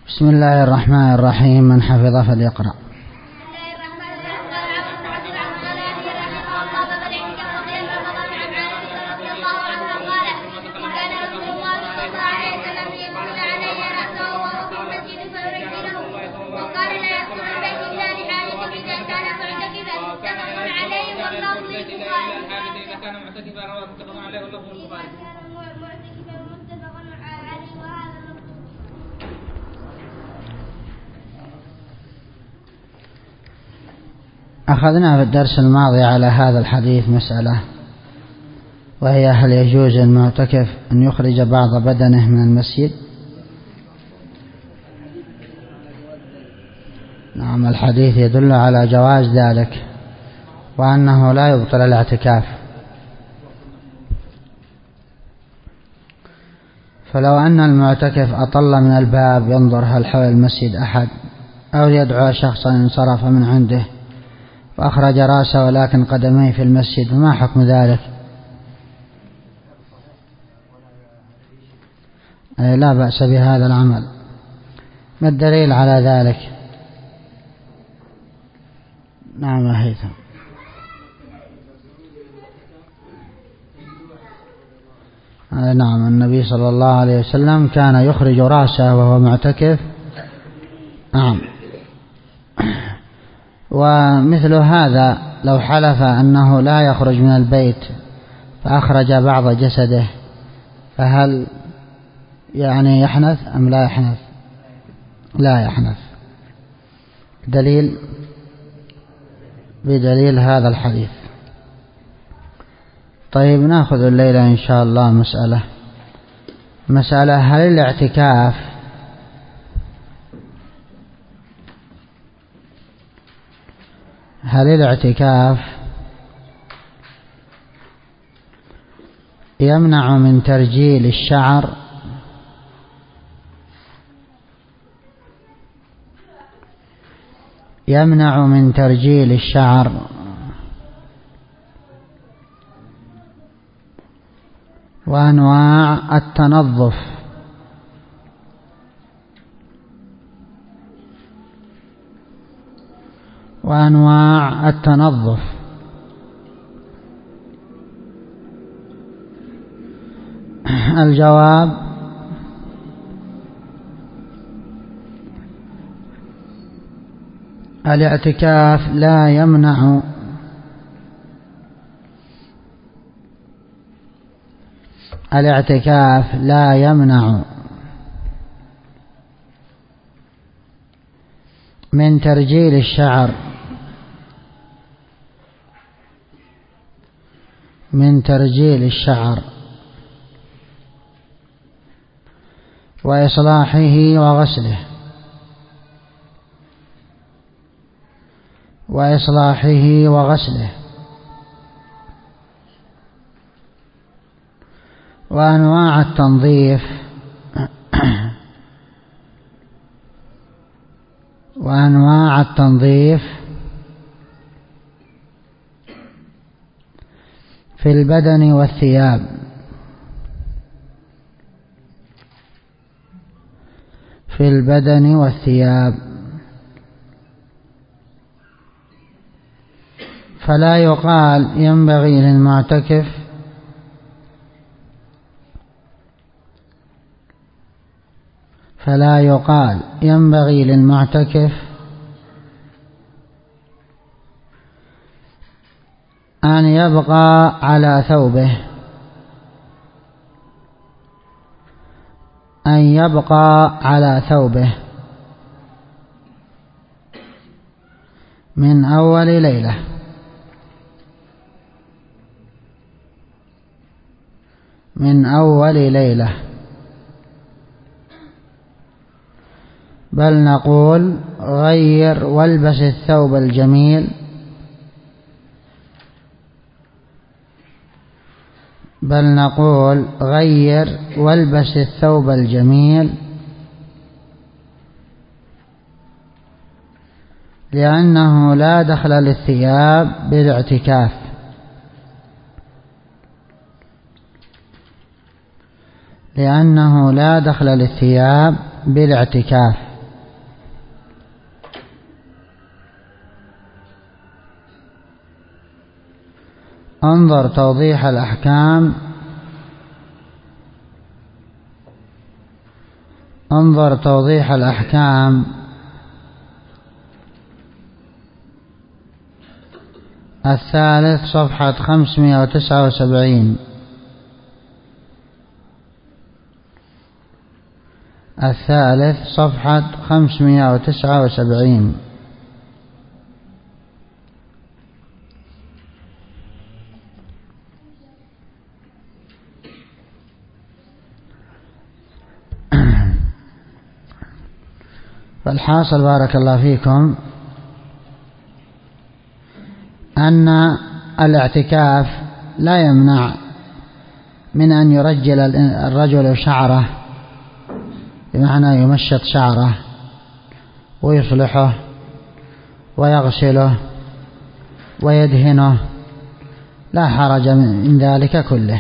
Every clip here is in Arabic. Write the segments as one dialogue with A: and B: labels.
A: بسم الله الرحمن الرحيم. من حفظ فليقرأ. أخذنا في الدرس الماضي على هذا الحديث مسألة، وهي هل يجوز للمعتكف أن يخرج بعض بدنه من المسجد؟ نعم، الحديث يدل على جواز ذلك وأنه لا يبطل الاعتكاف. فلو أن المعتكف أطل من الباب ينظر هل حول المسجد أحد، أو يدعو شخصا انصرف من عنده وأخرج رأسه ولكن قدميه في المسجد، فما حكم ذلك؟ لا بأس بهذا العمل. ما الدليل على ذلك؟ نعم هيثم. نعم، النبي صلى الله عليه وسلم كان يخرج رأسه وهو معتكف. نعم. ومثل هذا لو حلف أنه لا يخرج من البيت فأخرج بعض جسده، فهل يعني يحنث أم لا يحنث؟ لا يحنث. دليل بدليل هذا الحديث. طيب، نأخذ الليلة إن شاء الله مسألة هل الاعتكاف يمنع من ترجيل الشعر وأنواع التنظف الجواب: الاعتكاف لا يمنع من ترجيل الشعر وإصلاحه وغسله وأنواع التنظيف في البدن والثياب. فلا يقال ينبغي للمعتكف أن يبقى على ثوبه من أول ليلة، بل نقول غير والبس الثوب الجميل، لأنه لا دخل للثياب بالاعتكاف. انظر توضيح الأحكام، انظر توضيح الأحكام الثالث صفحة 579. الثالث صفحة 579. فالحاصل بارك الله فيكم أن الاعتكاف لا يمنع من أن يرجل الرجل شعره، بمعنى يمشط شعره ويصلحه ويغسله ويدهنه، لا حرج من ذلك كله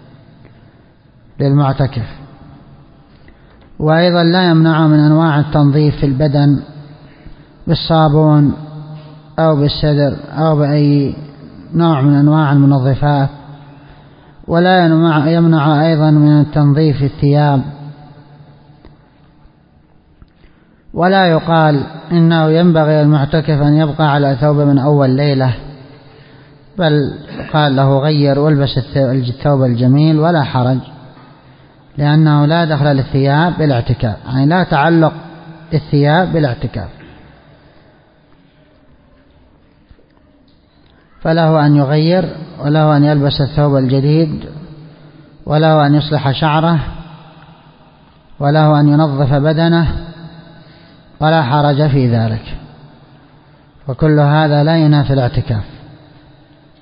A: للمعتكف. وأيضا لا يمنع من أنواع التنظيف في البدن بالصابون أو بالسدر أو بأي نوع من أنواع المنظفات، ولا يمنع أيضا من التنظيف الثياب. ولا يقال إنه ينبغي المعتكف أن يبقى على ثوب من أول ليلة، بل قال له غير والبس الثوب الجميل ولا حرج، لأنه لا دخل للثياب بالاعتكاف، يعني لا تعلق الثياب بالاعتكاف، فله أن يغير وله أن يلبس الثوب الجديد وله أن يصلح شعره وله أن ينظف بدنه، ولا حرج في ذلك، وكل هذا لا ينافي الاعتكاف.